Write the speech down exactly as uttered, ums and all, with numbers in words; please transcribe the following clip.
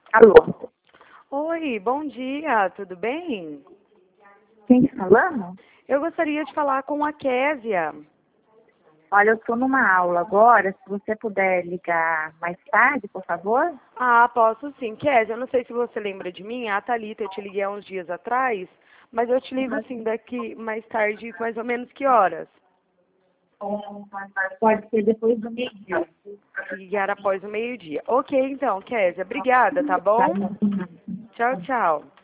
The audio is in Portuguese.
Alô, Oi, bom dia, tudo bem? quem está falando? Eu gostaria de falar com a Késia. Olha, eu estou numa aula agora. Se você puder ligar mais tarde, por favor. Ah, posso sim. Késia, eu não sei se você lembra de mim, a Thalita, eu te liguei há uns dias atrás, mas eu te ligo assim daqui mais tarde, mais ou menos que horas? Pode ser depois do meio-dia. Ligar após o meio-dia. Ok, então, Késia, obrigada, tá Tá? bom? Tchau, tchau.